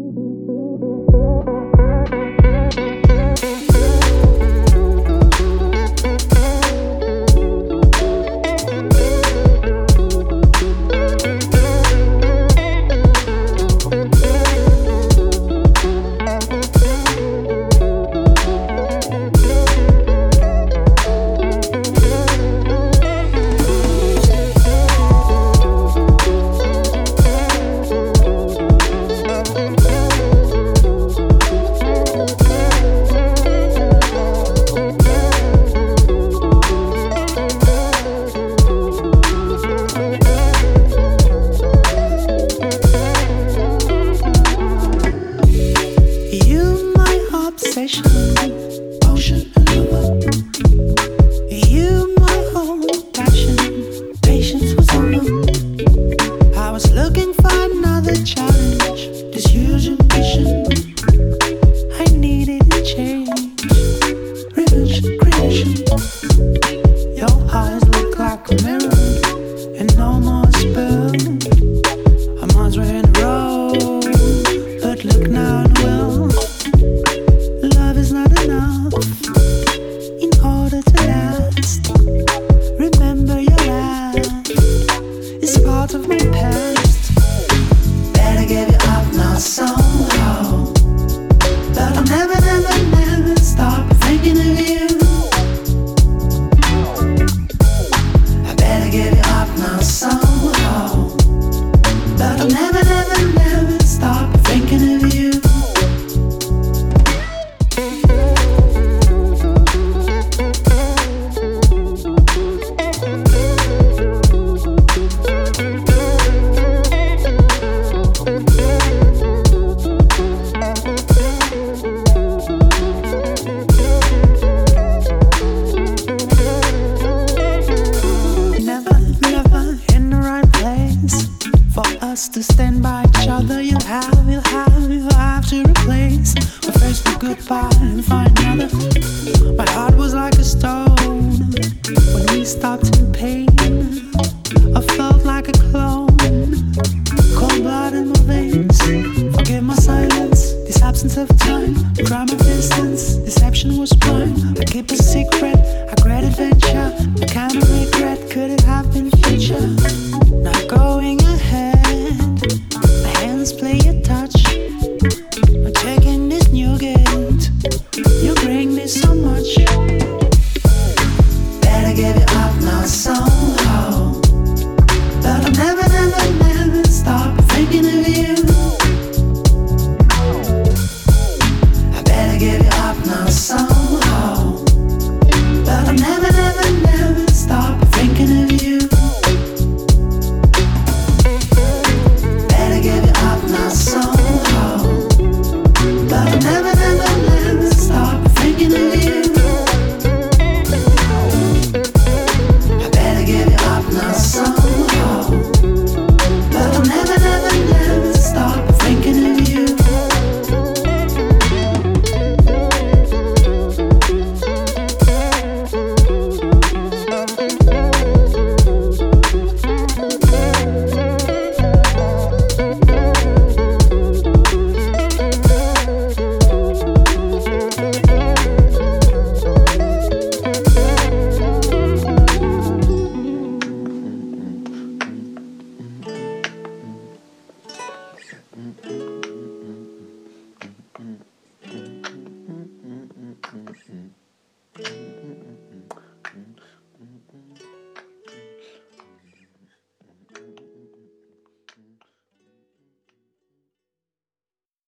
Ocean and lover. You, my whole passion. Patience was over. I was looking for another challenge. This huge ambition. I needed a change. Revenge creation. Your eyes look like a mirror. And no more spell. A months were in a row. But look now and well. Love is not enough in order to last. Remember your laugh is part of my past. Better give it up now somehow. But I'll never, never, never stop thinking of you. I better give it up now somehow. But I'll never, never, never stop thinking of you. To stand by each other, you'll have to replace. We're faced with goodbye and find another. My heart was like a stone when we stopped in pain. I felt like a clone, cold blood in my veins. Forgive my silence, this absence of time. Crime of distance, deception was prime. I keep a secret, a great adventure. A kind of regret, could it have been future? Not going ahead. Play a touch. I'm taking this new gate. You bring me so much. Better give it up now somehow. But I'll never, never, never stop thinking of you. I better give it up now somehow. But I'll never, never, never stop thinking of you. Somehow, but I'll never, never, never stop thinking of you. I better give it up now somehow, but I'll never, never, never stop thinking of you. Mm-hmm.